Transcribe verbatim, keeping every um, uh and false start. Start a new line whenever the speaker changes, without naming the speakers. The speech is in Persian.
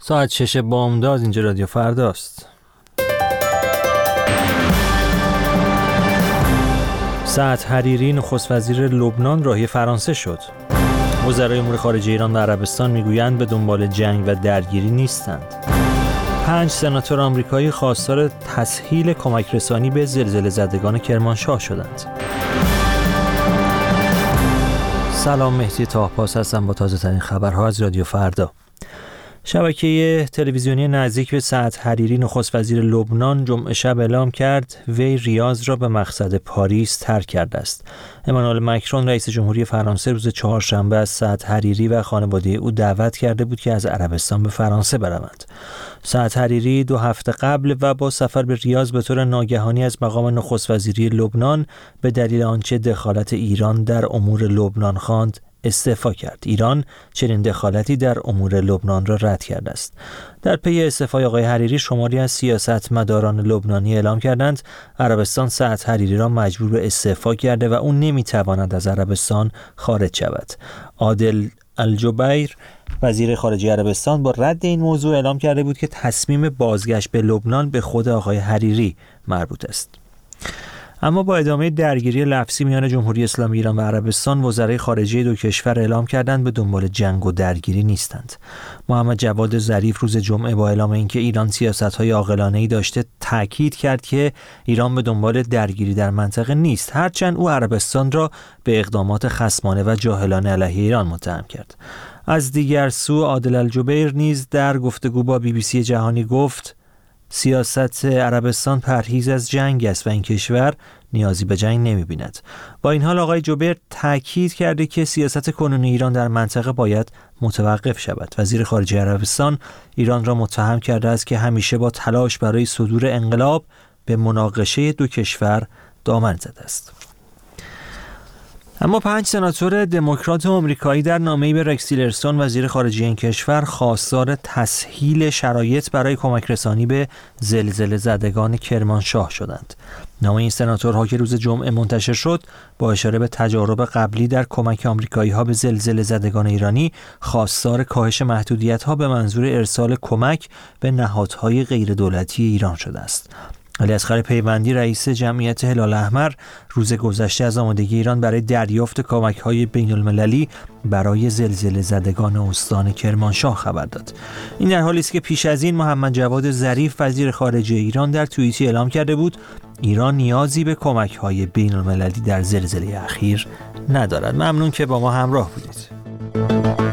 ساعت شش بامداد اینجا رادیو فرداست. سعد حریری نخست وزیر لبنان راهی فرانسه شد. وزرای امور خارجه ایران و عربستان میگویند به دنبال جنگ و درگیری نیستند. پنج سناتور آمریکایی خواستار تسهیل کمک رسانی به زلزله زدگان کرمانشاه شدند. سلام، مهدی طاهپاس هستم با تازه ترین خبرها از رادیو فردا. شبکه تلویزیونی نزدیک به سعد حریری نخست وزیر لبنان جمعه شب اعلام کرد وی ریاض را به مقصد پاریس ترک کرده است. امانوئل مکرون رئیس جمهوری فرانسه روز چهارشنبه از سعد حریری و خانواده او دعوت کرده بود که از عربستان به فرانسه بروند. سعد حریری دو هفته قبل و با سفر به ریاض به طور ناگهانی از مقام نخست وزیری لبنان به دلیل آنچه دخالت ایران در امور لبنان خواند استعفا کرد. ایران چنین دخالتی در امور لبنان را رد کرده است. در پی استعفای آقای حریری شماری از سیاستمداران لبنانی اعلام کردند عربستان سعد حریری را مجبور به استعفا کرده و او نمیتواند از عربستان خارج شود. عادل الجبیر وزیر خارجه عربستان با رد این موضوع اعلام کرده بود که تصمیم بازگشت به لبنان به خود آقای حریری مربوط است. اما با ادامه درگیری لفظی میان جمهوری اسلامی ایران و عربستان، وزرای خارجه دو کشور اعلام کردند به دنبال جنگ و درگیری نیستند. محمد جواد ظریف روز جمعه با اعلام اینکه ایران سیاست‌های عاقلانه‌ای داشته تاکید کرد که ایران به دنبال درگیری در منطقه نیست، هرچند او عربستان را به اقدامات خصمانه و جاهلانه علیه ایران متهم کرد. از دیگر سو عادل الجبیر نیز در گفتگو با بی بی سی جهانی گفت سیاست عربستان پرهیز از جنگ است و این کشور نیازی به جنگ نمی‌بیند. با این حال آقای جبیر تاکید کرده که سیاست کنونی ایران در منطقه باید متوقف شود. وزیر خارجه عربستان ایران را متهم کرده است که همیشه با تلاش برای صدور انقلاب به مناقشه دو کشور دامن زده است. اما پنج سناتور دموکرات آمریکایی در نامه‌ای به رکس تیلرسون وزیر خارجه این کشور خواستار تسهیل شرایط برای کمک رسانی به زلزله زدگان کرمانشاه شدند. نامه این سناتورها که روز جمعه منتشر شد با اشاره به تجارب قبلی در کمک آمریکایی‌ها به زلزله زدگان ایرانی خواستار کاهش محدودیت‌ها به منظور ارسال کمک به نهادهای غیردولتی ایران شده است. علیاصغر پیوندی رئیس جمعیت هلال احمر روز گذشته از آمادگی ایران برای دریافت کمک‌های بین‌المللی برای زلزله زدگان استان کرمانشاه خبر داد. این در حالی است که پیش از این محمد جواد ظریف وزیر خارجه ایران در توییتی اعلام کرده بود ایران نیازی به کمک‌های بین‌المللی در زلزله اخیر ندارد. ممنون که با ما همراه بودید.